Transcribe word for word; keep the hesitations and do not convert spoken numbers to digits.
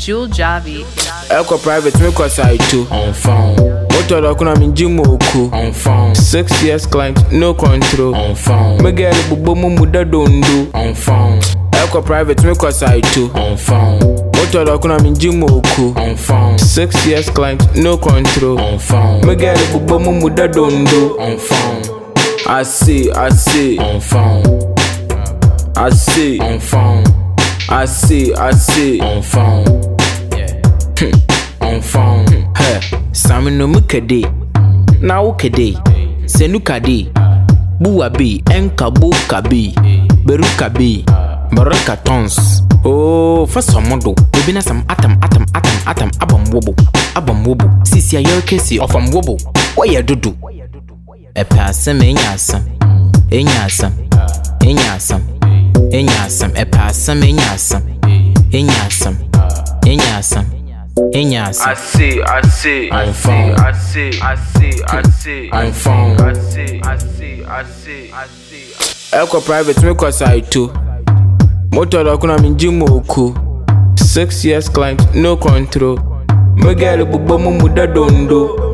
Jewel Javi. Echo private, me cause I too. On phone. Motor Lokuna Minjimoku. On phone. Six years client, no control. On phone. Me girl Bubomu Muda don't do. On phone. Echo private, me cause I too. On phone. Motor Lokuna Minjimoku. On phone. Six years client, no control. On phone. Me girl Bubomu Muda don't do. On phone. I see, I see. On phone. I see. On phone. I see, I see. On phone. Yeah. On phone. Hey, Sami no mukade. Na ukade. Senukade. Buabi, enkabu kabi. Beruka bi. Baraka tons. Oh, for some model. We be some atom, atom, atom, atom, abam wobble. Abam wobble. Sisi a your case of am wobble. What ya do do? A passam, enyasam. Enyasam. Enyasam. Enyasam. A passam, enyasam. Enyasam. Enyasam. Enyasam. I see, I see. I On see, phone. I see, I see, I see. On phone. I see, I see, I see, I see. Echo private, me cause I too. Motor Lokuna Minjimoku. Six years client, no control. Me girl Bubomu Muda don't do.